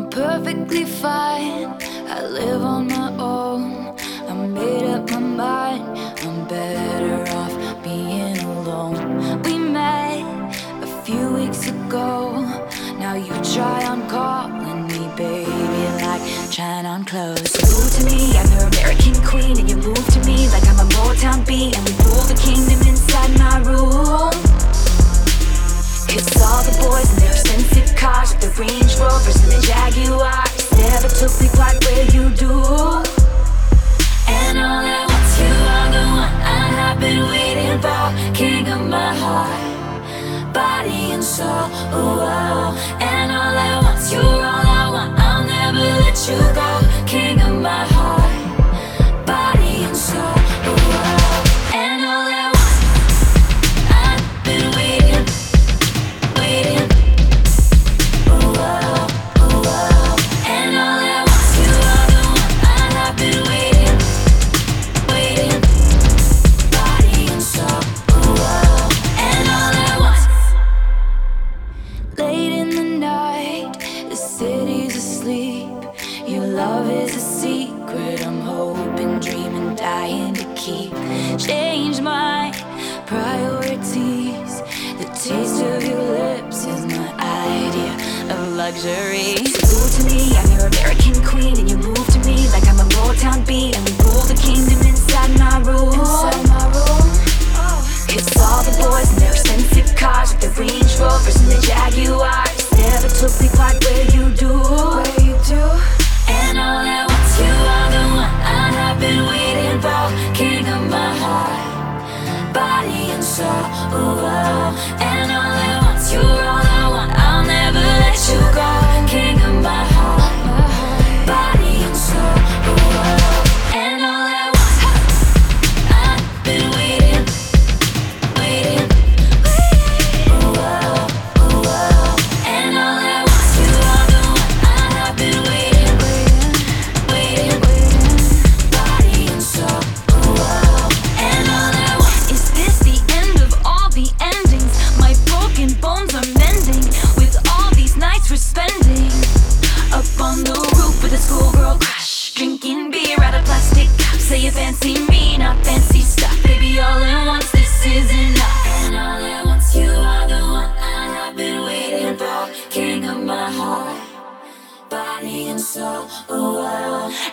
perfectly fine. I live on my own. I made up my mind. I'm better off being alone. We met a few weeks ago. Now you try on calling me, baby, like trying on clothes. You move to me, I'm your American queen, and you move to me like I'm a Motown beat, and we rule the kingdom inside my room. It's all the boys in their expensive cars, with the Range Rovers and the Jaguars. Never took me quite where you do. And all at once you are the one I have been waiting for. King of my heart, body and soul, ooh, oh. And all at once you're all I want, I'll never let you go. King of my heart, body and soul, ooh, oh. And all at once I've been waiting, ooh, oh, ooh, oh. And all at once you are the one I have been waiting, body and soul, ooh, oh. And all at once. Late in the night, the city's asleep. Your love is a secret I'm hoping, dreaming, dying to keep. Change my priorities. The taste of your lips is my idea of luxury. So move to me, I'm your American queen, and you move to me like I'm a Motown beat, and we rule the kingdom inside my room. It's all the boys in their expensive cars, with the Range Rovers and the Jaguars. Never took me quite where you do. And all at once you are the one I have been waiting for. King of my heart, body and soul, ooh, oh. And all at once you're all I want, I'll never let you go. King of my heart, body and soul, ooh, oh. And all at once I've been waiting, ooh, oh, ooh, oh. And all at once you are the one I have been waiting, body and soul, ooh, oh. And all at once. Is this the end of all the endings? My broken bones are mending with all these nights we're spending up on the roof with a schoolgirl crush, drinking beer out of plastic cups. Say you fancy me, not fancy stuff. Baby, all at once, this is enough. And all at once you are the one I have been waiting for. King of my heart, body and soul, ooh, oh.